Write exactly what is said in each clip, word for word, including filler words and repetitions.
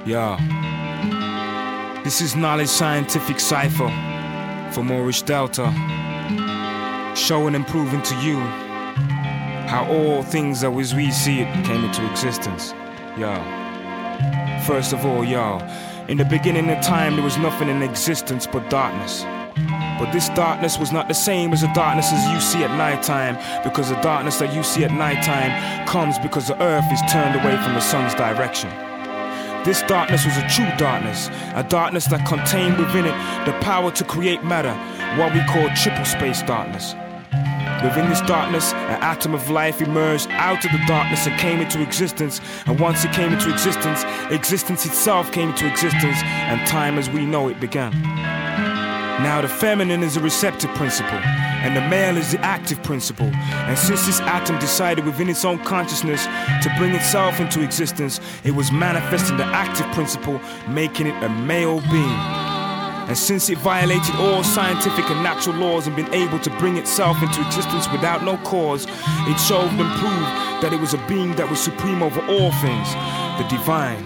Yeah. This is Knowledge Scientific Cypher for Moorish Delta, showing and proving to you how all things as we see it came into existence. Yeah. First of all, yo, in the beginning of time there was nothing in existence but darkness. But this darkness was not the same as the darkness as you see at nighttime, because the darkness that you see at nighttime comes because the earth is turned away from the sun's direction. This darkness was a true darkness, a darkness that contained within it the power to create matter, what we call triple space darkness. Within this darkness, an atom of life emerged out of the darkness and came into existence, and once it came into existence, existence itself came into existence, and time as we know it began. Now the feminine is a receptive principle, and the male is the active principle. And since this atom decided within its own consciousness to bring itself into existence, it was manifesting the active principle, making it a male being. And since it violated all scientific and natural laws and been able to bring itself into existence without no cause, it showed and proved that it was a being that was supreme over all things, the divine.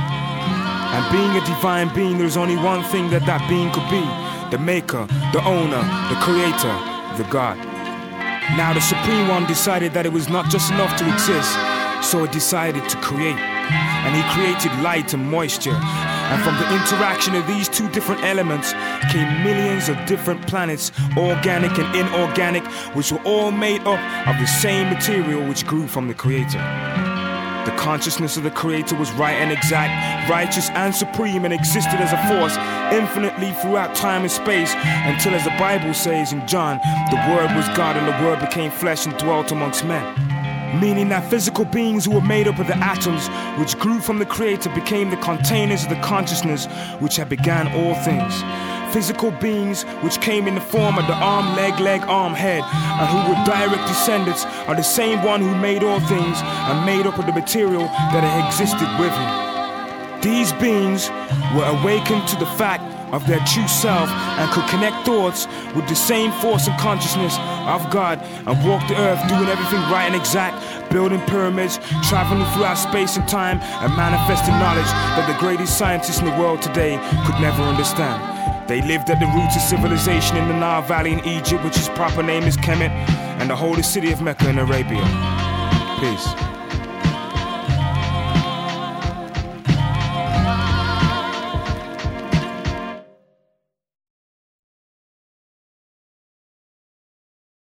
And being a divine being, there's only one thing that that being could be: the maker, the owner, the creator, the God. Now the Supreme One decided that it was not just enough to exist, so it decided to create. And he created light and moisture. And from the interaction of these two different elements came millions of different planets, organic and inorganic, which were all made up of the same material which grew from the Creator. The consciousness of the Creator was right and exact, righteous and supreme, and existed as a force infinitely throughout time and space, until, as the Bible says in John, the Word was God and the Word became flesh and dwelt amongst men. Meaning that physical beings who were made up of the atoms which grew from the Creator became the containers of the consciousness which had began all things. Physical beings which came in the form of the arm, leg, leg, arm, head, and who were direct descendants are the same one who made all things and made up of the material that had existed with him. These beings were awakened to the fact of their true self and could connect thoughts with the same force and consciousness of God and walk the earth doing everything right and exact, building pyramids, traveling throughout space and time, and manifesting knowledge that the greatest scientists in the world today could never understand. They lived at the roots of civilization in the Nile Valley in Egypt, which its proper name is Kemet, and the holy city of Mecca in Arabia. Peace.